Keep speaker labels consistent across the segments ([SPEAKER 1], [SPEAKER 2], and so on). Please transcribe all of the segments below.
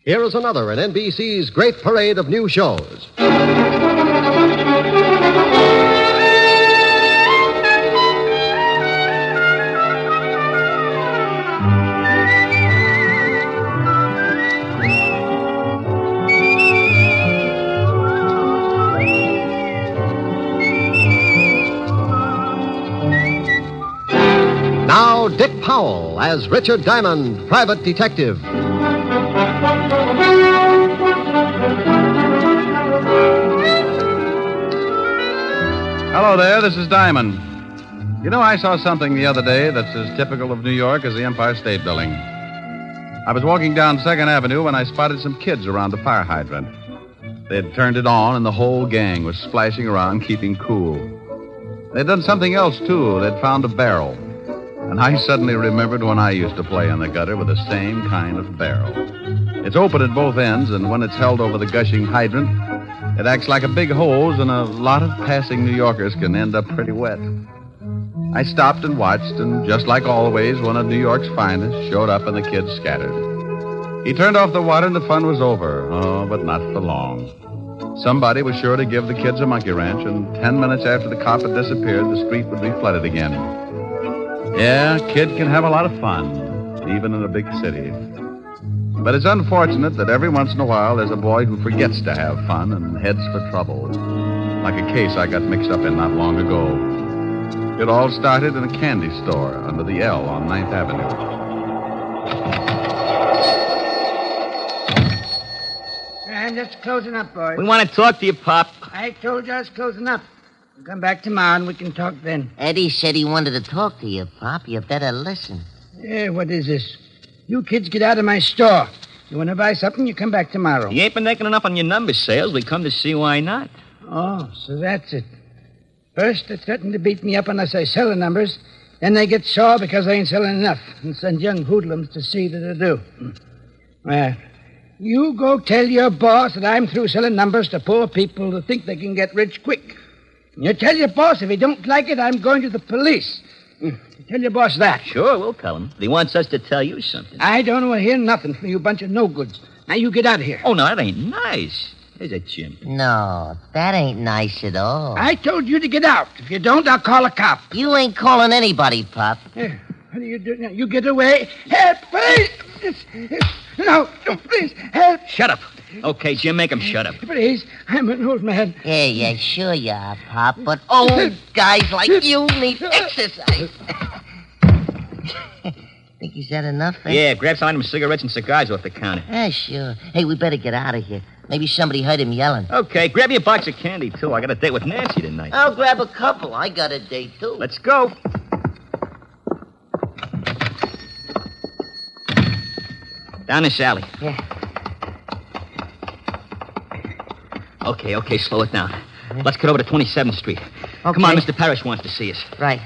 [SPEAKER 1] Here is another in NBC's great parade of new shows. Now, Dick Powell as Richard Diamond, private detective.
[SPEAKER 2] Hello there, this is Diamond. You know, I saw something the other day that's as typical of New York as the Empire State Building. I was walking down 2nd Avenue when I spotted some kids around the fire hydrant. They'd turned it on, and the whole gang was splashing around, keeping cool. They'd done something else, too. They'd found a barrel. And I suddenly remembered when I used to play in the gutter with the same kind of barrel. It's open at both ends, and when it's held over the gushing hydrant, it acts like a big hose, and a lot of passing New Yorkers can end up pretty wet. I stopped and watched, and just like always, one of New York's finest showed up and the kids scattered. He turned off the water and the fun was over. Oh, but not for long. Somebody was sure to give the kids a monkey wrench, and 10 minutes after the cop had disappeared, the street would be flooded again. Yeah, a kid can have a lot of fun, even in a big city. But it's unfortunate that every once in a while there's a boy who forgets to have fun and heads for trouble. Like a case I got mixed up in not long ago. It all started in a candy store under the L on 9th Avenue.
[SPEAKER 3] I'm just closing up, boys.
[SPEAKER 4] We want to talk to you, Pop.
[SPEAKER 3] I told you I was closing up. We'll come back tomorrow and we can talk then.
[SPEAKER 5] Eddie said he wanted to talk to you, Pop. You better listen.
[SPEAKER 3] Yeah, what is this? You kids get out of my store. You want to buy something, you come back tomorrow.
[SPEAKER 4] You ain't been making enough on your number sales. We come to see why not.
[SPEAKER 3] Oh, so that's it. First, they threaten to beat me up unless I sell the numbers. Then they get sore because I ain't selling enough and send young hoodlums to see that I do. Well, you go tell your boss that I'm through selling numbers to poor people who think they can get rich quick. You tell your boss if he don't like it, I'm going to the police. Tell your boss that.
[SPEAKER 4] Sure, we'll tell him. He wants us to tell you something.
[SPEAKER 3] I don't want to hear nothing from you bunch of no-goods. Now, you get out of here.
[SPEAKER 4] Oh, no, that ain't nice. There's a chimp.
[SPEAKER 5] No, that ain't nice at all.
[SPEAKER 3] I told you to get out. If you don't, I'll call a cop.
[SPEAKER 5] You ain't calling anybody, Pop.
[SPEAKER 3] Here, what are you doing now? You get away. Help, please. No, please, help.
[SPEAKER 4] Shut up. Okay, Jim, make him shut up.
[SPEAKER 3] Please, I'm an old man.
[SPEAKER 5] Yeah, sure you are, Pop, but old guys like you need exercise. Think he's had enough, eh?
[SPEAKER 4] Yeah, grab some of them cigarettes and cigars off the counter.
[SPEAKER 5] Yeah, sure. Hey, we better get out of here. Maybe somebody heard him yelling.
[SPEAKER 4] Okay, grab me a box of candy, too. I got a date with Nancy tonight.
[SPEAKER 5] I'll grab a couple. I got a date, too.
[SPEAKER 4] Let's go. Down this alley.
[SPEAKER 5] Yeah.
[SPEAKER 4] Okay, slow it down. Let's get over to 27th Street.
[SPEAKER 5] Okay.
[SPEAKER 4] Come on, Mr. Parrish wants to see us.
[SPEAKER 5] Right.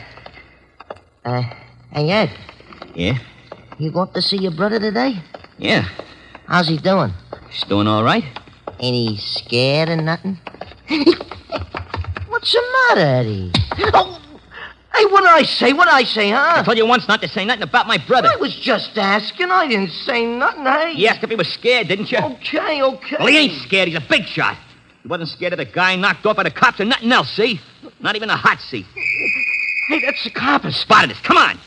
[SPEAKER 5] Hey, Ed.
[SPEAKER 4] Yeah?
[SPEAKER 5] You going to see your brother today?
[SPEAKER 4] Yeah.
[SPEAKER 5] How's he doing?
[SPEAKER 4] He's doing all right.
[SPEAKER 5] Ain't he scared or nothing? What's the matter, Eddie? Oh, hey, what'd I say, huh?
[SPEAKER 4] I told you once not to say nothing about my brother.
[SPEAKER 5] I was just asking. I didn't say nothing, hey.
[SPEAKER 4] You asked if he was scared, didn't you?
[SPEAKER 5] Okay.
[SPEAKER 4] Well, he ain't scared. He's a big shot. He wasn't scared of the guy knocked off by the cops or nothing else, see? Not even a hot seat.
[SPEAKER 5] Hey, that's the coppers.
[SPEAKER 4] Spotted us. Come on.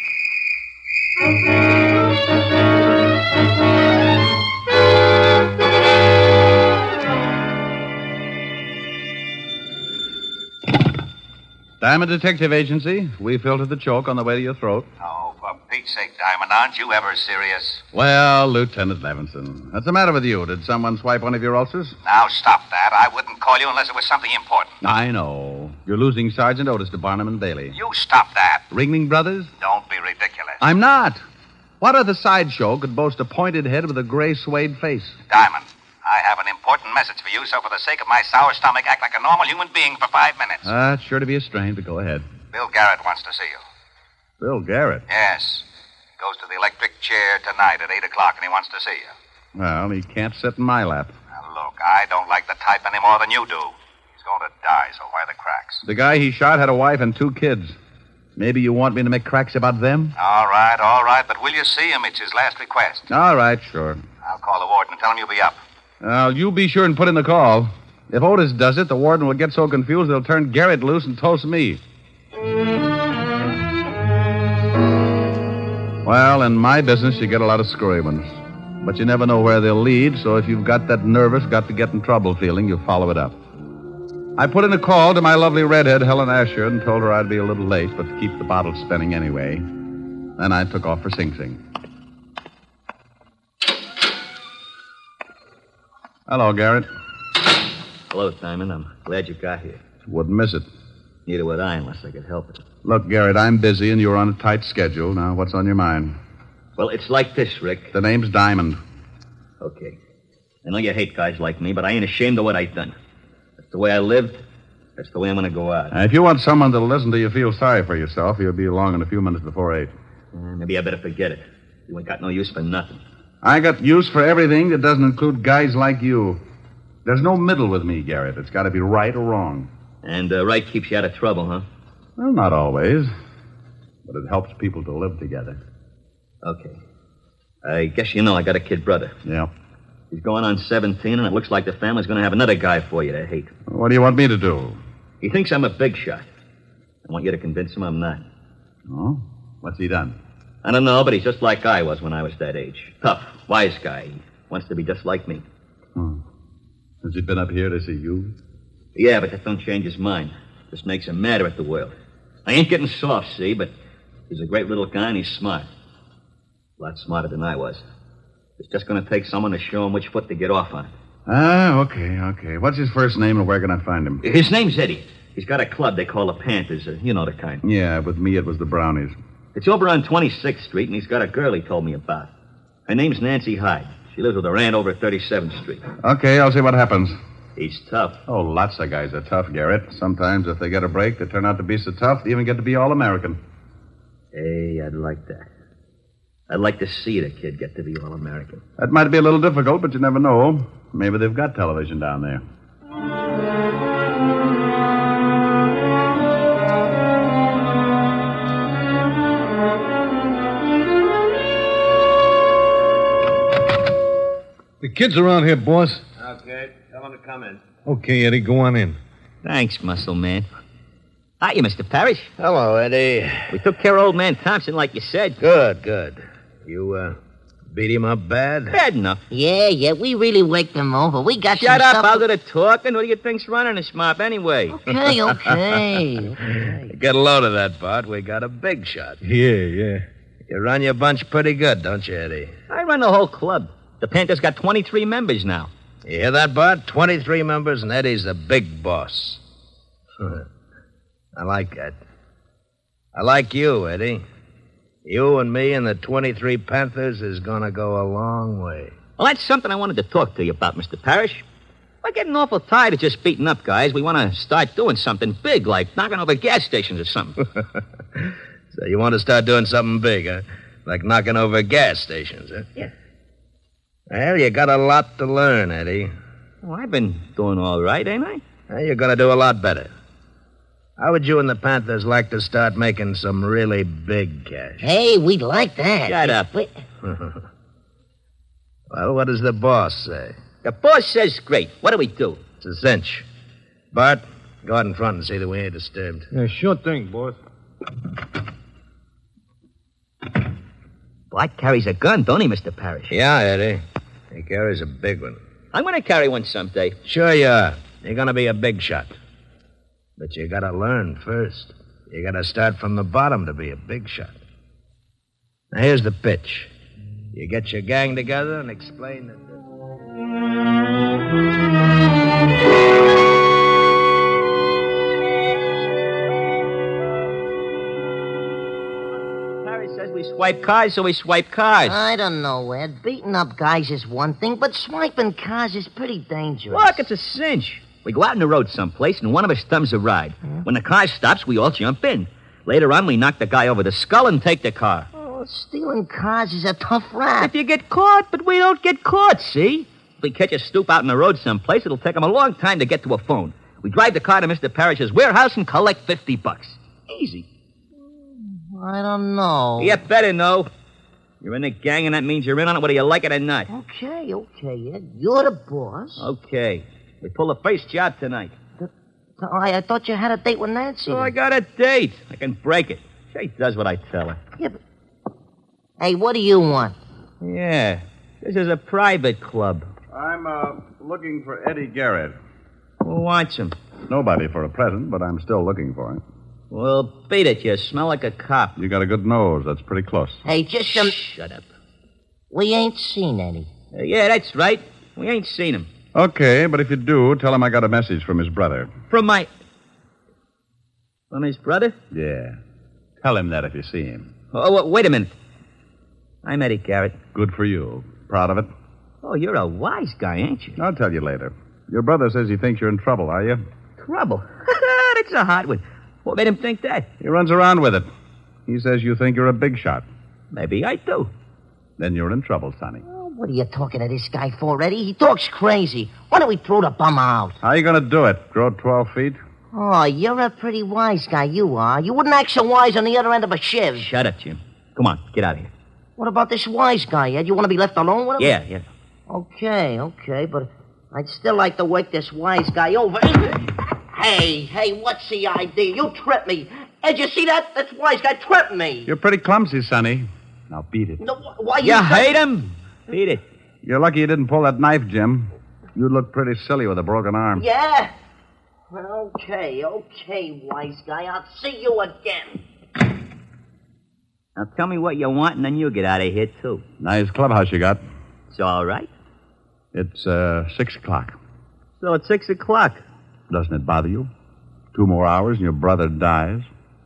[SPEAKER 2] Diamond Detective Agency. We filtered the choke on the way to your throat.
[SPEAKER 6] Oh, for Pete's sake, Diamond, aren't you ever serious?
[SPEAKER 2] Well, Lieutenant Levinson, what's the matter with you? Did someone swipe one of your ulcers?
[SPEAKER 6] Now, stop that. I wouldn't call you unless it was something important.
[SPEAKER 2] I know. You're losing Sergeant Otis to Barnum and Bailey.
[SPEAKER 6] You stop that.
[SPEAKER 2] Ringling Brothers?
[SPEAKER 6] Don't be ridiculous.
[SPEAKER 2] I'm not. What other sideshow could boast a pointed head with a gray suede face?
[SPEAKER 6] Diamond, I have an important message for you, so for the sake of my sour stomach, act like a normal human being for 5 minutes.
[SPEAKER 2] It's sure to be a strain, but go ahead.
[SPEAKER 6] Bill Garrett wants to see you.
[SPEAKER 2] Bill Garrett?
[SPEAKER 6] Yes. He goes to the electric chair tonight at 8 o'clock, and he wants to see you.
[SPEAKER 2] Well, he can't sit in my lap.
[SPEAKER 6] Now, look, I don't like the type any more than you do. He's going to die, so why the cracks?
[SPEAKER 2] The guy he shot had a wife and 2 kids. Maybe you want me to make cracks about them?
[SPEAKER 6] All right, but will you see him? It's his last request.
[SPEAKER 2] All right, sure.
[SPEAKER 6] I'll call the warden and tell him you'll be up.
[SPEAKER 2] You be sure and put in the call. If Otis does it, the warden will get so confused they'll turn Garrett loose and toast me. Well, in my business, you get a lot of screwy ones. But you never know where they'll lead, so if you've got that nervous, got-to-get-in-trouble feeling, you follow it up. I put in a call to my lovely redhead, Helen Asher, and told her I'd be a little late, but to keep the bottle spinning anyway. Then I took off for Sing Sing. Hello, Garrett.
[SPEAKER 4] Hello, Simon. I'm glad you got here.
[SPEAKER 2] Wouldn't miss it.
[SPEAKER 4] Neither would I unless I could help it.
[SPEAKER 2] Look, Garrett, I'm busy and you're on a tight schedule. Now, what's on your mind?
[SPEAKER 4] Well, it's like this, Rick.
[SPEAKER 2] The name's Diamond.
[SPEAKER 4] Okay. I know you hate guys like me, but I ain't ashamed of what I've done. That's the way I lived. That's the way I'm going to go out.
[SPEAKER 2] If you want someone that'll listen to you feel sorry for yourself, you'll be along in a few minutes before 8.
[SPEAKER 4] Maybe I better forget it. You ain't got no use for nothing.
[SPEAKER 2] I got use for everything that doesn't include guys like you. There's no middle with me, Garrett. It's got to be right or wrong.
[SPEAKER 4] And right keeps you out of trouble, huh?
[SPEAKER 2] Well, not always. But it helps people to live together.
[SPEAKER 4] Okay. I guess you know I got a kid brother.
[SPEAKER 2] Yeah.
[SPEAKER 4] He's going on 17, and it looks like the family's going to have another guy for you to hate.
[SPEAKER 2] What do you want me to do?
[SPEAKER 4] He thinks I'm a big shot. I want you to convince him I'm not.
[SPEAKER 2] Oh? What's he done?
[SPEAKER 4] I don't know, but he's just like I was when I was that age. Tough, wise guy. He wants to be just like me.
[SPEAKER 2] Has he been up here to see you?
[SPEAKER 4] Yeah, but that don't change his mind. Just makes him madder at the world. I ain't getting soft, see, but he's a great little guy and he's smart. A lot smarter than I was. It's just going to take someone to show him which foot to get off on.
[SPEAKER 2] Okay. What's his first name and where can I find him?
[SPEAKER 4] His name's Eddie. He's got a club they call the Panthers. You know the kind.
[SPEAKER 2] Yeah, with me it was the Brownies.
[SPEAKER 4] It's over on 26th Street, and he's got a girl he told me about. Her name's Nancy Hyde. She lives with her aunt over at 37th Street.
[SPEAKER 2] Okay, I'll see what happens.
[SPEAKER 4] He's tough.
[SPEAKER 2] Oh, lots of guys are tough, Garrett. Sometimes if they get a break, they turn out to be so tough they even get to be All-American.
[SPEAKER 4] Hey, I'd like that. I'd like to see the kid get to be All-American.
[SPEAKER 2] That might be a little difficult, but you never know. Maybe they've got television down there.
[SPEAKER 7] The kid's around here, boss.
[SPEAKER 3] Okay, tell him to come in.
[SPEAKER 7] Okay, Eddie, go on in.
[SPEAKER 4] Thanks, muscle man. Hiya, Mr. Parrish.
[SPEAKER 3] Hello, Eddie.
[SPEAKER 4] We took care of old man Thompson like you said.
[SPEAKER 3] Good. You, beat him up bad?
[SPEAKER 4] Bad enough.
[SPEAKER 5] Yeah, we really waked him over. We got
[SPEAKER 4] Shut
[SPEAKER 5] some
[SPEAKER 4] up,
[SPEAKER 5] stuff...
[SPEAKER 4] I'll do the talking. What do you think's running this mob anyway?
[SPEAKER 5] Okay.
[SPEAKER 3] Get a load of that, Bart. We got a big shot.
[SPEAKER 7] Yeah.
[SPEAKER 3] You run your bunch pretty good, don't you, Eddie?
[SPEAKER 4] I run the whole club. The Panthers got 23 members now.
[SPEAKER 3] You hear that, Bart? 23 members, and Eddie's the big boss. I like that. I like you, Eddie. You and me and the 23 Panthers is going to go a long way.
[SPEAKER 4] Well, that's something I wanted to talk to you about, Mr. Parrish. We're getting awful tired of just beating up guys. We want to start doing something big, like knocking over gas stations or something.
[SPEAKER 3] So you want to start doing something big, huh? Like knocking over gas stations, huh?
[SPEAKER 4] Yeah.
[SPEAKER 3] Well, you got a lot to learn, Eddie.
[SPEAKER 4] Well, I've been doing all right, ain't I?
[SPEAKER 3] Well, you're going to do a lot better. How would you and the Panthers like to start making some really big cash?
[SPEAKER 5] Hey, we'd like that.
[SPEAKER 4] Shut up.
[SPEAKER 3] Well, what does the boss say?
[SPEAKER 4] The boss says great. What do we do?
[SPEAKER 3] It's a cinch. Bart, go out in front and see that we ain't disturbed.
[SPEAKER 7] Yeah, sure thing, boss.
[SPEAKER 4] Bart carries a gun, don't he, Mr. Parrish?
[SPEAKER 3] Yeah, Eddie. He carries a big one.
[SPEAKER 4] I'm going to carry one someday.
[SPEAKER 3] Sure you are. You're going to be a big shot. But you got to learn first. You got to start from the bottom to be a big shot. Now, here's the pitch. You get your gang together and explain that...
[SPEAKER 4] Parrish says we swipe cars, so we swipe cars.
[SPEAKER 5] I don't know, Ed. Beating up guys is one thing, but swiping cars is pretty dangerous.
[SPEAKER 4] Look, it's a cinch. We go out on the road someplace, and one of us thumbs a ride. When the car stops, we all jump in. Later on, we knock the guy over the skull and take the car.
[SPEAKER 5] Oh, stealing cars is a tough rap.
[SPEAKER 4] If you get caught, but we don't get caught, see? If we catch a stoop out on the road someplace, it'll take him a long time to get to a phone. We drive the car to Mr. Parrish's warehouse and collect $50. Easy.
[SPEAKER 5] I don't know.
[SPEAKER 4] You better know. You're in the gang, and that means you're in on it whether you like it or not.
[SPEAKER 5] Okay, Ed. You're the boss.
[SPEAKER 4] Okay. We pull the first job tonight.
[SPEAKER 5] I thought you had a date with Nancy.
[SPEAKER 4] So I got a date. I can break it. She does what I tell her.
[SPEAKER 5] Yeah, but... Hey, what do you want?
[SPEAKER 4] Yeah. This is a private club.
[SPEAKER 2] I'm looking for Eddie Garrett.
[SPEAKER 4] Who wants him?
[SPEAKER 2] Nobody for a present, but I'm still looking for him.
[SPEAKER 4] Well, beat it. You smell like a cop.
[SPEAKER 2] You got a good nose. That's pretty close.
[SPEAKER 5] Hey, just some...
[SPEAKER 4] Shut up.
[SPEAKER 5] We ain't seen Eddie.
[SPEAKER 4] Yeah, that's right. We ain't seen him.
[SPEAKER 2] Okay, but if you do, tell him I got a message from his brother.
[SPEAKER 4] From his brother?
[SPEAKER 2] Yeah. Tell him that if you see him.
[SPEAKER 4] Oh, wait a minute. I'm Eddie Garrett.
[SPEAKER 2] Good for you. Proud of it?
[SPEAKER 4] Oh, you're a wise guy, ain't you?
[SPEAKER 2] I'll tell you later. Your brother says he thinks you're in trouble, are you?
[SPEAKER 4] Trouble? That's a hot one. What made him think that?
[SPEAKER 2] He runs around with it. He says you think you're a big shot.
[SPEAKER 4] Maybe I do.
[SPEAKER 2] Then you're in trouble, Sonny.
[SPEAKER 5] Oh, what are you talking to this guy for, Eddie? He talks crazy. Why don't we throw the bum out?
[SPEAKER 2] How are you going to do it? Grow 12 feet?
[SPEAKER 5] Oh, you're a pretty wise guy, you are. You wouldn't act so wise on the other end of a shiv.
[SPEAKER 4] Shut up, Jim. Come on, get out of here.
[SPEAKER 5] What about this wise guy, Ed? You want to be left alone with him?
[SPEAKER 4] Yeah.
[SPEAKER 5] Okay, but I'd still like to work this wise guy over. Hey, what's the idea? You tripped me. Ed, you see that? That wise guy tripped me.
[SPEAKER 2] You're pretty clumsy, Sonny. Now beat it.
[SPEAKER 5] No, why
[SPEAKER 4] You hate him? Beat it.
[SPEAKER 2] You're lucky you didn't pull that knife, Jim. You'd look pretty silly with a broken arm.
[SPEAKER 5] Yeah? Well, okay, wise guy. I'll see you again.
[SPEAKER 4] Now tell me what you want, and then you get out of here, too.
[SPEAKER 2] Nice clubhouse you got.
[SPEAKER 4] It's all right.
[SPEAKER 2] It's 6 o'clock.
[SPEAKER 4] So it's 6 o'clock.
[SPEAKER 2] Doesn't it bother you? 2 more hours and your brother dies.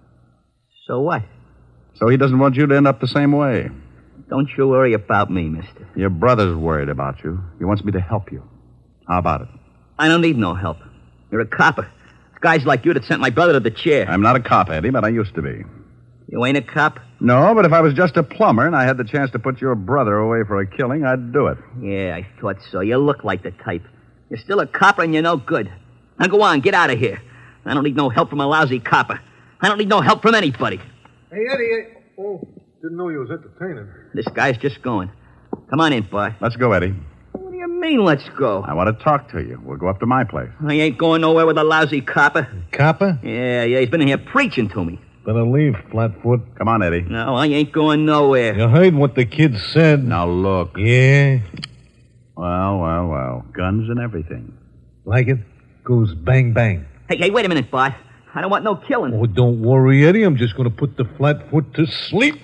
[SPEAKER 4] So what?
[SPEAKER 2] So he doesn't want you to end up the same way.
[SPEAKER 4] Don't you worry about me, mister.
[SPEAKER 2] Your brother's worried about you. He wants me to help you. How about it?
[SPEAKER 4] I don't need no help. You're a copper. It's guys like you that sent my brother to the chair.
[SPEAKER 2] I'm not a cop, Eddie, but I used to be.
[SPEAKER 4] You ain't a cop?
[SPEAKER 2] No, but if I was just a plumber and I had the chance to put your brother away for a killing, I'd do it.
[SPEAKER 4] Yeah, I thought so. You look like the type. You're still a copper and you're no good. Now go on, get out of here. I don't need no help from a lousy copper. I don't need no help from anybody.
[SPEAKER 7] Hey, Eddie. Didn't know you was entertaining.
[SPEAKER 4] This guy's just going. Come on in, boy.
[SPEAKER 2] Let's go, Eddie.
[SPEAKER 4] What do you mean, let's go?
[SPEAKER 2] I want to talk to you. We'll go up to my place.
[SPEAKER 4] I ain't going nowhere with a lousy copper.
[SPEAKER 7] Copper?
[SPEAKER 4] Yeah, he's been in here preaching to me.
[SPEAKER 7] Better leave, Flatfoot.
[SPEAKER 2] Come on, Eddie.
[SPEAKER 4] No, I ain't going nowhere.
[SPEAKER 7] You heard what the kid said.
[SPEAKER 2] Now, look.
[SPEAKER 7] Yeah?
[SPEAKER 2] Well. Guns and everything.
[SPEAKER 7] Like it? Goes bang, bang.
[SPEAKER 4] Hey, wait a minute, boy. I don't want no killing.
[SPEAKER 7] Oh, don't worry, Eddie. I'm just going to put the Flatfoot to sleep.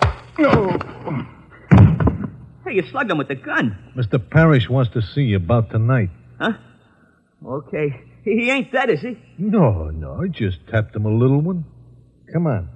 [SPEAKER 4] Hey, you slugged him with the gun.
[SPEAKER 7] Mr. Parrish wants to see you about tonight.
[SPEAKER 4] Huh? Okay. He ain't dead, is he?
[SPEAKER 7] No. I just tapped him a little one. Come on.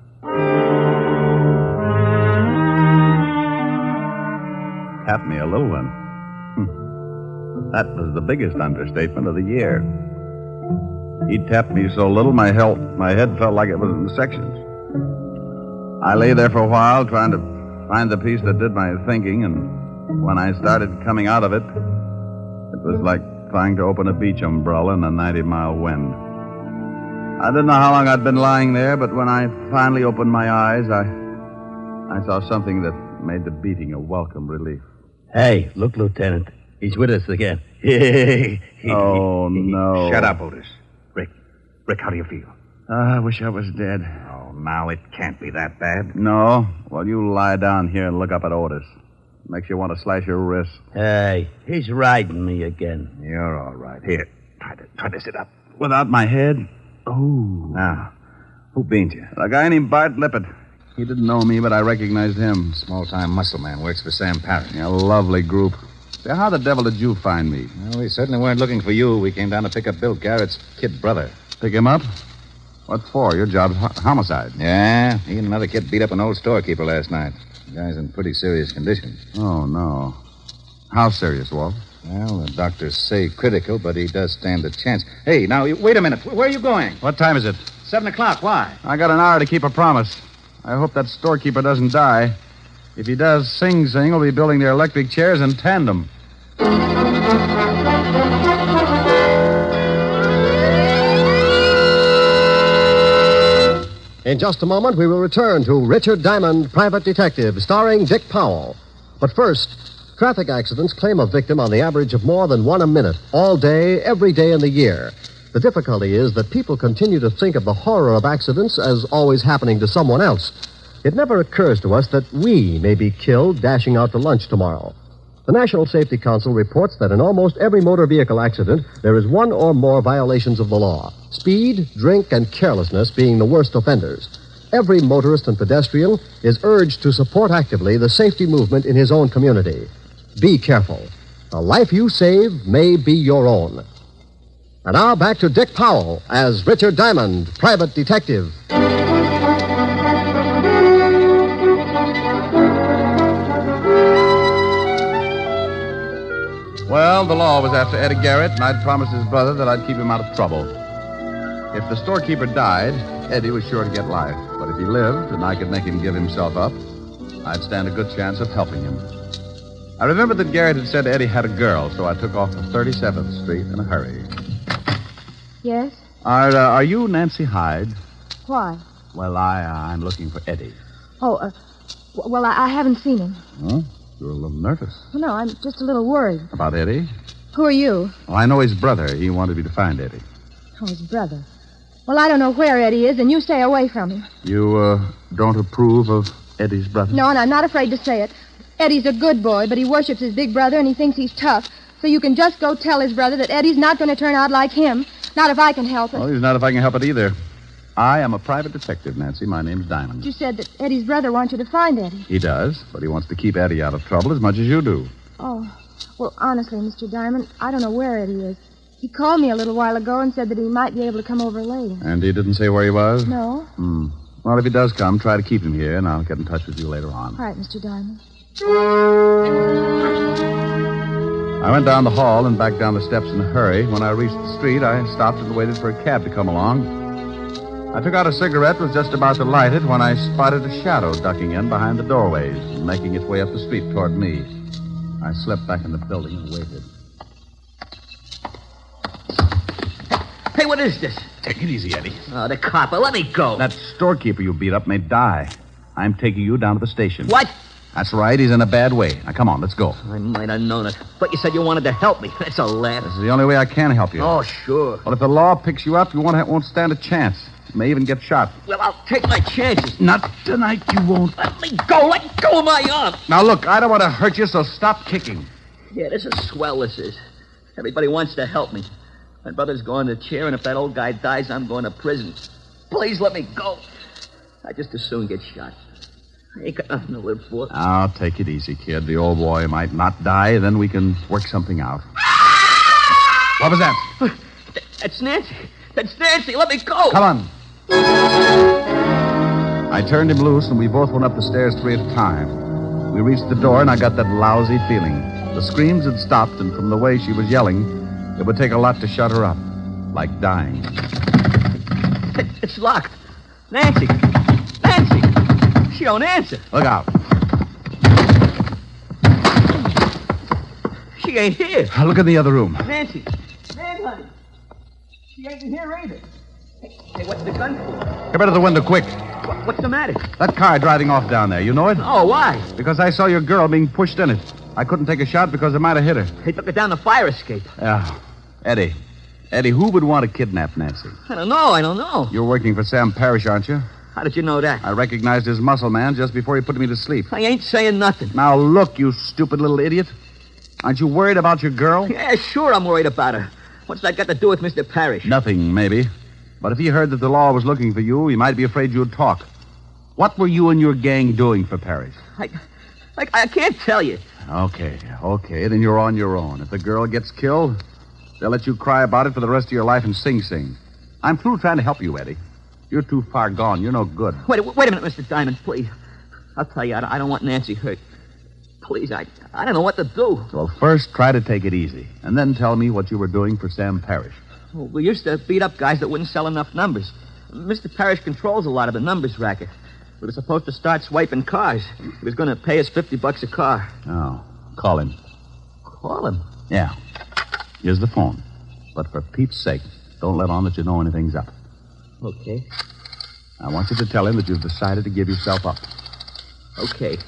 [SPEAKER 2] Tap me a little one. That was the biggest understatement of the year. He tapped me so little my head felt like it was in sections. I lay there for a while trying to find the piece that did my thinking, and when I started coming out of it, it was like trying to open a beach umbrella in a 90-mile wind. I didn't know how long I'd been lying there, but when I finally opened my eyes, I saw something that made the beating a welcome relief.
[SPEAKER 8] Hey, look, Lieutenant. He's with us again.
[SPEAKER 2] Oh, no.
[SPEAKER 8] Shut up, Otis. Rick, how do you feel?
[SPEAKER 2] I wish I was dead.
[SPEAKER 8] Oh, now it can't be that bad.
[SPEAKER 2] No? Well, you lie down here and look up at Otis. Makes you want to slash your wrist.
[SPEAKER 8] Hey, he's riding me again. You're all right. Here, try to sit up.
[SPEAKER 2] Without my head?
[SPEAKER 8] Oh. Now, who beaned you?
[SPEAKER 2] A guy named Bart Lippett. He didn't know me, but I recognized him.
[SPEAKER 8] Small-time muscle man, works for Sam Parrish.
[SPEAKER 2] A lovely group. Say, how the devil did you find me?
[SPEAKER 8] Well, we certainly weren't looking for you. We came down to pick up Bill Garrett's kid brother.
[SPEAKER 2] Pick him up? What for? Your job's homicide.
[SPEAKER 8] Yeah, he and another kid beat up an old storekeeper last night. The guy's in pretty serious condition.
[SPEAKER 2] Oh, no. How serious, Walt?
[SPEAKER 8] Well, the doctors say critical, but he does stand a chance. Hey, now, wait a minute. Where are you going?
[SPEAKER 2] What time is it?
[SPEAKER 8] 7 o'clock. Why?
[SPEAKER 2] I got an hour to keep a promise. I hope that storekeeper doesn't die. If he does, Sing Sing will be building their electric chairs in tandem.
[SPEAKER 1] In just a moment, we will return to Richard Diamond, Private Detective, starring Dick Powell. But first, traffic accidents claim a victim on the average of more than one a minute, all day, every day in the year. The difficulty is that people continue to think of the horror of accidents as always happening to someone else. It never occurs to us that we may be killed dashing out to lunch tomorrow. The National Safety Council reports that in almost every motor vehicle accident, there is one or more violations of the law. Speed, drink, and carelessness being the worst offenders. Every motorist and pedestrian is urged to support actively the safety movement in his own community. Be careful. The life you save may be your own. And now back to Dick Powell as Richard Diamond, private detective.
[SPEAKER 2] Well, the law was after Eddie Garrett, and I'd promised his brother that I'd keep him out of trouble. If the storekeeper died, Eddie was sure to get life. But if he lived, and I could make him give himself up, I'd stand a good chance of helping him. I remembered that Garrett had said Eddie had a girl, so I took off to 37th Street in a hurry.
[SPEAKER 9] Yes?
[SPEAKER 2] Are you Nancy Hyde?
[SPEAKER 9] Why?
[SPEAKER 2] Well, I'm looking for Eddie.
[SPEAKER 9] Oh, well, I haven't seen him.
[SPEAKER 2] Huh? You're a little nervous.
[SPEAKER 9] Well, no, I'm just a little worried.
[SPEAKER 2] About Eddie?
[SPEAKER 9] Who are you?
[SPEAKER 2] Well, I know his brother. He wanted me to find Eddie.
[SPEAKER 9] Oh, his brother. Well, I don't know where Eddie is, and you stay away from him.
[SPEAKER 2] You, don't approve of Eddie's brother?
[SPEAKER 9] No, and I'm not afraid to say it. Eddie's a good boy, but he worships his big brother, and he thinks he's tough. So you can just go tell his brother that Eddie's not going to turn out like him. Not if I can help it.
[SPEAKER 2] Well, he's not if I can help it either. I am a private detective, Nancy. My name's Diamond.
[SPEAKER 9] You said that Eddie's brother wants you to find Eddie.
[SPEAKER 2] He does, but he wants to keep Eddie out of trouble as much as you do.
[SPEAKER 9] Oh, well, honestly, Mr. Diamond, I don't know where Eddie is. He called me a little while ago and said that he might be able to come over later.
[SPEAKER 2] And he didn't say where he was?
[SPEAKER 9] No.
[SPEAKER 2] Well, if he does come, try to keep him here, and I'll get in touch with you later on.
[SPEAKER 9] All right, Mr. Diamond.
[SPEAKER 2] I went down the hall and back down the steps in a hurry. When I reached the street, I stopped and waited for a cab to come along. I took out a cigarette, was just about to light it when I spotted a shadow ducking in behind the doorways and making its way up the street toward me. I slipped back in the building and waited.
[SPEAKER 4] Hey, what is this?
[SPEAKER 2] Take it easy, Eddie.
[SPEAKER 4] Oh, the copper. Let me go.
[SPEAKER 2] That storekeeper you beat up may die. I'm taking you down to the station.
[SPEAKER 4] What?
[SPEAKER 2] That's right. He's in a bad way. Now, come on, let's go.
[SPEAKER 4] I might have known it. But you said you wanted to help me. That's a laugh.
[SPEAKER 2] This is the only way I can help you.
[SPEAKER 4] Oh, sure.
[SPEAKER 2] Well, if the law picks you up, you won't stand a chance. You may even get shot.
[SPEAKER 4] Well, I'll take my chances.
[SPEAKER 2] Not tonight, you won't.
[SPEAKER 4] Let me go. Let go of my arm.
[SPEAKER 2] Now, look, I don't want to hurt you, so stop kicking.
[SPEAKER 4] Yeah, this is swell, this is. Everybody wants to help me. My brother's going to chair, and if that old guy dies, I'm going to prison. Please let me go. I just as soon get shot. I ain't got nothing to live for.
[SPEAKER 2] Now, take it easy, kid. The old boy might not die, then we can work something out. What was that?
[SPEAKER 4] That's Nancy. That's Nancy. Let me go.
[SPEAKER 2] Come on. I turned him loose, and we both went up the stairs 3 at a time. We reached the door, and I got that lousy feeling. The screams had stopped, and from the way she was yelling, it would take a lot to shut her up. Like dying.
[SPEAKER 4] It's locked. Nancy. Nancy. She don't answer.
[SPEAKER 2] Look out.
[SPEAKER 4] She ain't here.
[SPEAKER 2] Look in the other room.
[SPEAKER 4] Nancy. Nancy, honey. She ain't in here either. Hey, what's the gun for?
[SPEAKER 2] Come out of the window, quick.
[SPEAKER 4] What's the matter?
[SPEAKER 2] That car driving off down there, you know it?
[SPEAKER 4] Oh, why?
[SPEAKER 2] Because I saw your girl being pushed in it. I couldn't take a shot because it might have hit her.
[SPEAKER 4] They took her down the fire escape.
[SPEAKER 2] Yeah. Eddie, who would want to kidnap Nancy?
[SPEAKER 4] I don't know.
[SPEAKER 2] You're working for Sam Parrish, aren't you?
[SPEAKER 4] How did you know that?
[SPEAKER 2] I recognized his muscle man just before he put me to sleep.
[SPEAKER 4] I ain't saying nothing.
[SPEAKER 2] Now, look, you stupid little idiot. Aren't you worried about your girl?
[SPEAKER 4] Yeah, sure I'm worried about her. What's that got to do with Mr. Parrish?
[SPEAKER 2] Nothing, maybe. But if he heard that the law was looking for you, he might be afraid you'd talk. What were you and your gang doing for Parrish?
[SPEAKER 4] I can't tell you.
[SPEAKER 2] Okay, then you're on your own. If the girl gets killed, they'll let you cry about it for the rest of your life and sing. I'm through trying to help you, Eddie. You're too far gone. You're no good.
[SPEAKER 4] Wait a minute, Mr. Diamond, please. I'll tell you, I don't want Nancy hurt. Please, I don't know what to do.
[SPEAKER 2] Well, first, try to take it easy, and then tell me what you were doing for Sam Parrish.
[SPEAKER 4] Well, we used to beat up guys that wouldn't sell enough numbers. Mr. Parrish controls a lot of the numbers racket. We were supposed to start swiping cars. He was going to pay us $50 a car.
[SPEAKER 2] Oh, call him.
[SPEAKER 4] Call him?
[SPEAKER 2] Yeah. Here's the phone. But for Pete's sake, don't let on that you know anything's up.
[SPEAKER 4] Okay.
[SPEAKER 2] I want you to tell him that you've decided to give yourself up.
[SPEAKER 4] Okay.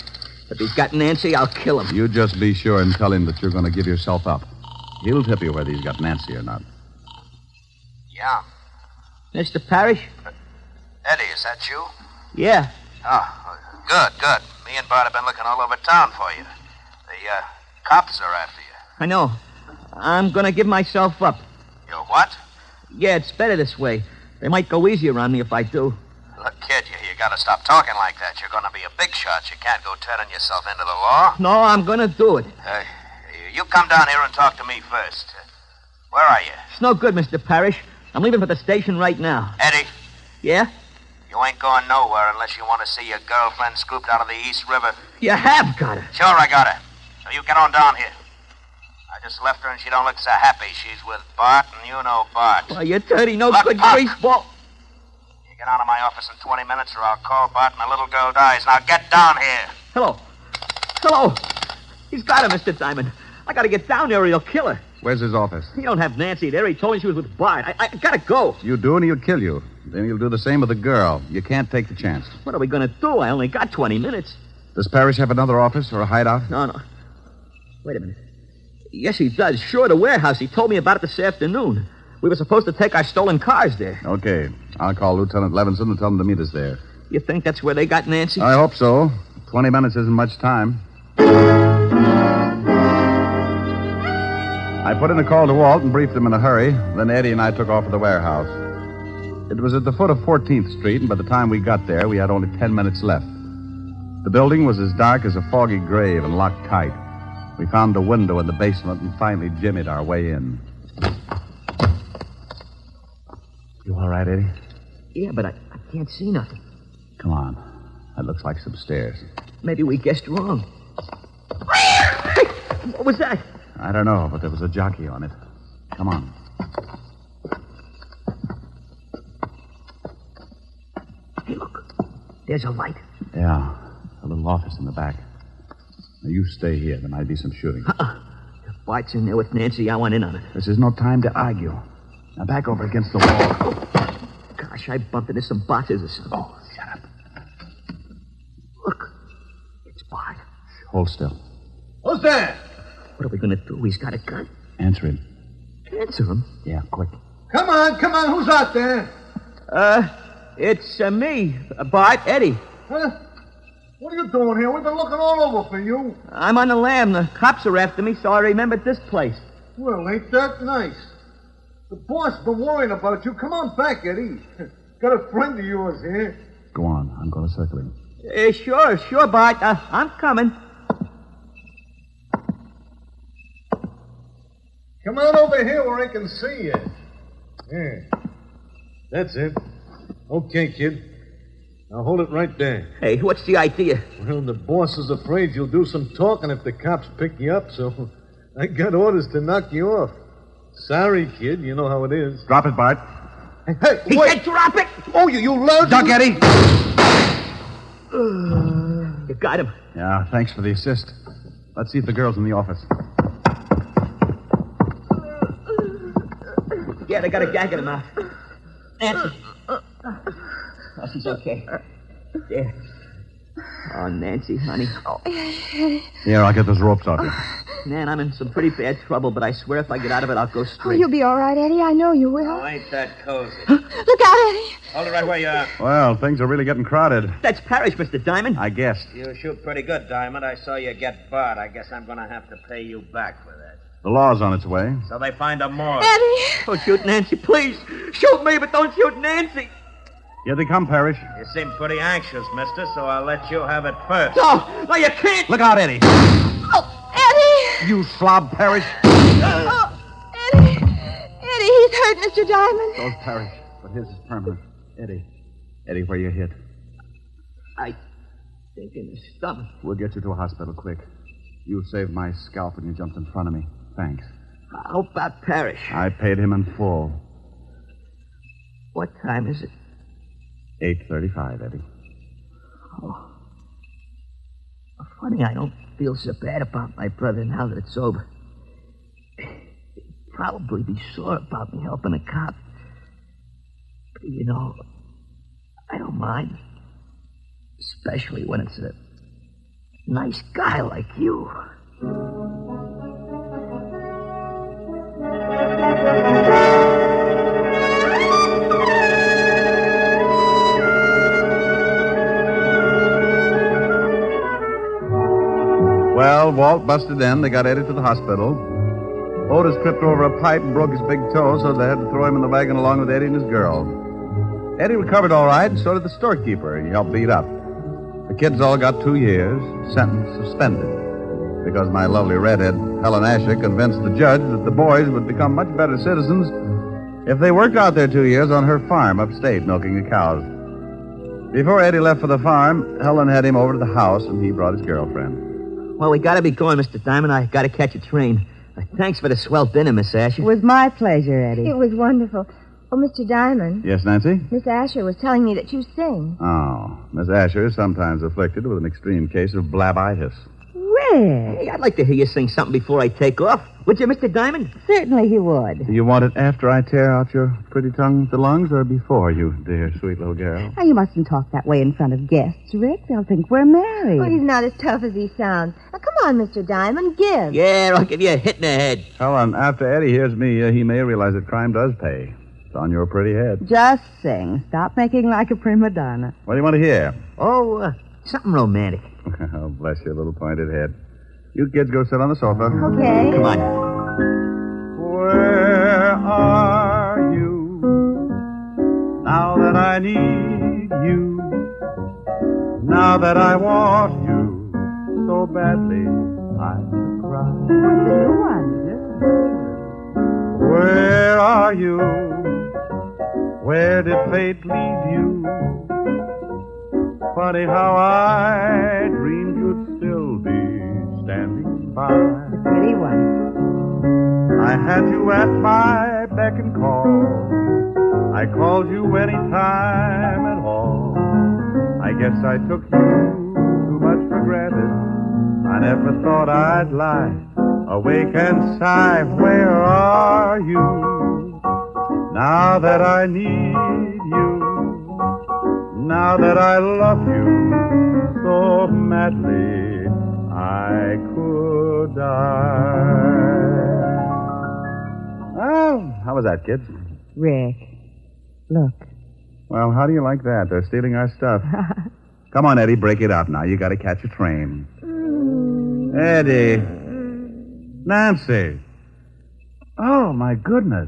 [SPEAKER 4] If he's got Nancy, I'll kill him.
[SPEAKER 2] You just be sure and tell him that you're going to give yourself up. He'll tip you whether he's got Nancy or not.
[SPEAKER 6] Yeah.
[SPEAKER 4] Mr. Parrish?
[SPEAKER 6] Eddie, is that you?
[SPEAKER 4] Yeah.
[SPEAKER 6] Oh, good. Me and Bart have been looking all over town for you. The cops are after you.
[SPEAKER 4] I know. I'm going to give myself up.
[SPEAKER 6] You what?
[SPEAKER 4] Yeah, it's better this way. They might go easier on me if I do.
[SPEAKER 6] Look, kid, you got to stop talking like that. You're going to be a big shot. You can't go turning yourself into the law.
[SPEAKER 4] No, I'm going to do it.
[SPEAKER 6] You come down here and talk to me first. Where are you?
[SPEAKER 4] It's no good, Mr. Parrish. I'm leaving for the station right now.
[SPEAKER 6] Eddie?
[SPEAKER 4] Yeah?
[SPEAKER 6] You ain't going nowhere unless you want to see your girlfriend scooped out of the East River.
[SPEAKER 4] You have got her.
[SPEAKER 6] Sure, I got her. So you get on down here. I just left her and she don't look so happy. She's with Bart, and you know Bart.
[SPEAKER 4] Why, you dirty, no
[SPEAKER 6] Look
[SPEAKER 4] good
[SPEAKER 6] up.
[SPEAKER 4] greaseball.
[SPEAKER 6] You get out of my office in 20 minutes or I'll call Bart and the little girl dies. Now get down here.
[SPEAKER 4] Hello. He's got her, Mr. Diamond. I gotta get down there or he'll kill her.
[SPEAKER 2] Where's his office?
[SPEAKER 4] He don't have Nancy there. He told me she was with Bart. I gotta go.
[SPEAKER 2] You do and he'll kill you. Then he'll do the same with the girl. You can't take the chance.
[SPEAKER 4] What are we gonna do? I only got 20 minutes.
[SPEAKER 2] Does Parrish have another office or a hideout?
[SPEAKER 4] No. Wait a minute. Yes, he does. Sure, the warehouse. He told me about it this afternoon. We were supposed to take our stolen cars there.
[SPEAKER 2] Okay. I'll call Lieutenant Levinson and tell him to meet us there.
[SPEAKER 4] You think that's where they got Nancy?
[SPEAKER 2] I hope so. 20 minutes isn't much time. I put in a call to Walt and briefed him in a hurry. Then Eddie and I took off for the warehouse. It was at the foot of 14th Street, and by the time we got there, we had only 10 minutes left. The building was as dark as a foggy grave and locked tight. We found a window in the basement and finally jimmied our way in. You all right, Eddie?
[SPEAKER 4] Yeah, but I can't see nothing.
[SPEAKER 2] Come on. That looks like some stairs.
[SPEAKER 4] Maybe we guessed wrong. Hey, what was that?
[SPEAKER 2] I don't know, but there was a jockey on it. Come on.
[SPEAKER 4] Hey, look. There's a light.
[SPEAKER 2] Yeah, a little office in the back. Now, you stay here. There might be some shooting.
[SPEAKER 4] If Bart's in there with Nancy, I want in on it.
[SPEAKER 2] This is no time to argue. Now, back over against the wall.
[SPEAKER 4] Oh. Gosh, I bumped into some boxes or something.
[SPEAKER 2] Oh, shut up.
[SPEAKER 4] Look. It's Bart.
[SPEAKER 2] Hold still.
[SPEAKER 3] Who's there?
[SPEAKER 4] What are we going to do? He's got a gun.
[SPEAKER 2] Answer him.
[SPEAKER 4] Answer him?
[SPEAKER 2] Yeah, quick.
[SPEAKER 3] Come on. Who's out there?
[SPEAKER 4] It's me, Bart, Eddie.
[SPEAKER 3] Huh? What are you doing here? We've been looking all over for you.
[SPEAKER 4] I'm on the lam. The cops are after me, so I remembered this place.
[SPEAKER 3] Well, ain't that nice? The boss been worrying about you. Come on back, Eddie. Got a friend of yours here.
[SPEAKER 2] Go on. I'm going to circle him.
[SPEAKER 4] Sure, Bart. I'm coming.
[SPEAKER 3] Come on over here where I can see you. Yeah. That's it. Okay, kid. Now hold it right there.
[SPEAKER 4] Hey, what's the idea?
[SPEAKER 3] Well, the boss is afraid you'll do some talking if the cops pick you up, so I got orders to knock you off. Sorry, kid. You know how it is.
[SPEAKER 2] Drop it, Bart.
[SPEAKER 3] Hey,
[SPEAKER 4] He
[SPEAKER 3] wait.
[SPEAKER 4] said drop it!
[SPEAKER 3] Oh, you lousy...
[SPEAKER 2] Duck, Eddie.
[SPEAKER 4] You got him.
[SPEAKER 2] Yeah, thanks for the assist. Let's see if the girl's in the office.
[SPEAKER 4] Yeah, they got a gag in him out. Nancy. Oh, she's okay. There. Oh, Nancy, honey. Oh.
[SPEAKER 2] Here, I'll get those ropes off you.
[SPEAKER 4] Man, I'm in some pretty bad trouble, but I swear if I get out of it, I'll go
[SPEAKER 9] Oh,
[SPEAKER 4] straight.
[SPEAKER 9] you'll be all right, Eddie. I know you will.
[SPEAKER 6] Oh, ain't that cozy?
[SPEAKER 9] Look out, Eddie.
[SPEAKER 6] Hold it right where you are.
[SPEAKER 2] Well, things are really getting crowded.
[SPEAKER 4] That's Parrish, Mr. Diamond.
[SPEAKER 2] I guessed.
[SPEAKER 6] You shoot pretty good, Diamond. I saw you get Bart. I guess I'm going to have to pay you back for that.
[SPEAKER 2] The law's on its way.
[SPEAKER 6] So they find a morgue.
[SPEAKER 9] Eddie.
[SPEAKER 4] Don't shoot Nancy, please. Shoot me, but don't shoot Nancy.
[SPEAKER 2] Here they come, Parrish.
[SPEAKER 6] You seem pretty anxious, mister, so I'll let you have it first.
[SPEAKER 4] No, you can't.
[SPEAKER 2] Look out, Eddie.
[SPEAKER 9] Oh, Eddie.
[SPEAKER 2] You slob, Parrish.
[SPEAKER 9] Oh, Eddie. Eddie, he's hurt, Mr. Diamond.
[SPEAKER 2] So's Parrish, but his is permanent. Eddie, where you hit?
[SPEAKER 4] I think in the stomach.
[SPEAKER 2] We'll get you to a hospital quick. You saved my scalp when you jumped in front of me. Thanks.
[SPEAKER 4] How about Parrish?
[SPEAKER 2] I paid him in full.
[SPEAKER 4] What time is it?
[SPEAKER 2] 8:35, Eddie.
[SPEAKER 4] Oh. Funny, I don't feel so bad about my brother now that it's over. He'd probably be sore about me helping a cop. But, you know, I don't mind. Especially when it's a
[SPEAKER 5] Nice guy like you.
[SPEAKER 2] Well, Walt busted in. They got Eddie to the hospital. Otis tripped over a pipe and broke his big toe, so they had to throw him in the wagon along with Eddie and his girl. Eddie recovered all right, and so did the storekeeper. He helped beat up. The kids all got 2 years, sentence suspended, because my lovely redhead, Helen Asher, convinced the judge that the boys would become much better citizens if they worked out their 2 years on her farm upstate, milking the cows. Before Eddie left for the farm, Helen had him over to the house, and he brought his girlfriend.
[SPEAKER 5] Well, we gotta be going, Mr. Diamond. I gotta catch a train. Thanks for the swell dinner, Miss Asher.
[SPEAKER 10] It was my pleasure, Eddie.
[SPEAKER 9] It was wonderful. Oh, Mr. Diamond.
[SPEAKER 2] Yes, Nancy?
[SPEAKER 9] Miss Asher was telling me that you sing.
[SPEAKER 2] Oh, Miss Asher is sometimes afflicted with an extreme case of blabitis.
[SPEAKER 10] Rick.
[SPEAKER 5] Hey, I'd like to hear you sing something before I take off. Would you, Mr. Diamond?
[SPEAKER 10] Certainly he would.
[SPEAKER 2] Do you want it after I tear out your pretty tongue with the lungs, or before, you dear, sweet little girl?
[SPEAKER 10] Now, you mustn't talk that way in front of guests, Rick. They'll think we're married.
[SPEAKER 9] Oh, he's not as tough as he sounds. Now, come on, Mr. Diamond, give.
[SPEAKER 5] Yeah, I'll give you a hit in the head.
[SPEAKER 2] Helen, after Eddie hears me, he may realize that crime does pay. It's on your pretty head.
[SPEAKER 10] Just sing. Stop making like a prima donna.
[SPEAKER 2] What do you want to hear?
[SPEAKER 5] Oh, something romantic.
[SPEAKER 2] Oh, bless your little pointed head. You kids go sit on the sofa.
[SPEAKER 9] Okay.
[SPEAKER 5] Come on.
[SPEAKER 2] Where are you now that I need you? Now that I want you so badly, I cry.
[SPEAKER 10] What's the new one?
[SPEAKER 2] Where are you? Where did fate lead you? Funny how I dreamed you'd still be standing by.
[SPEAKER 10] The pretty one.
[SPEAKER 2] I had you at my beck and call. I called you any time at all. I guess I took you too much for granted. I never thought I'd lie, awake and sigh. Where are you now that I need you? Now that I love you so madly, I could die. Oh, how was that, kids?
[SPEAKER 10] Rick, look.
[SPEAKER 2] Well, how do you like that? They're stealing our stuff. Come on, Eddie, break it up now. You got to catch a train. Eddie. Nancy. Oh, my goodness.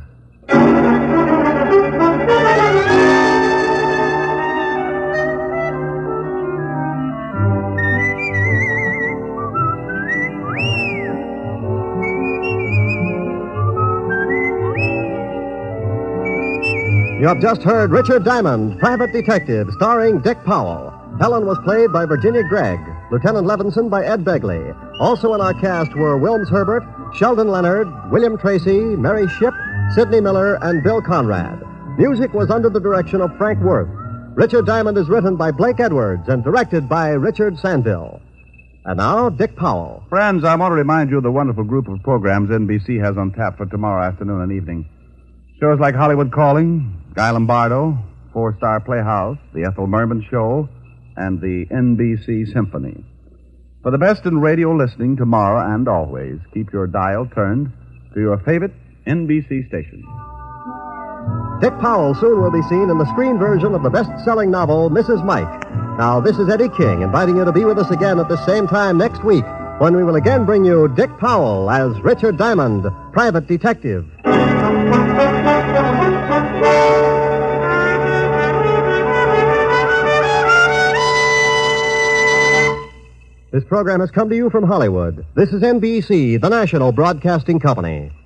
[SPEAKER 1] You have just heard Richard Diamond, Private Detective, starring Dick Powell. Helen was played by Virginia Gregg, Lieutenant Levinson by Ed Begley. Also in our cast were Wilms Herbert, Sheldon Leonard, William Tracy, Mary Shipp, Sidney Miller, and Bill Conrad. Music was under the direction of Frank Worth. Richard Diamond is written by Blake Edwards and directed by Richard Sandville. And now, Dick Powell.
[SPEAKER 2] Friends, I want to remind you of the wonderful group of programs NBC has on tap for tomorrow afternoon and evening. Shows like Hollywood Calling, Guy Lombardo, Four-Star Playhouse, The Ethel Merman Show, and the NBC Symphony. For the best in radio listening tomorrow and always, keep your dial turned to your favorite NBC station.
[SPEAKER 1] Dick Powell soon will be seen in the screen version of the best-selling novel, Mrs. Mike. Now, this is Eddie King, inviting you to be with us again at the same time next week, when we will again bring you Dick Powell as Richard Diamond, Private Detective. This program has come to you from Hollywood. This is NBC, the national broadcasting company.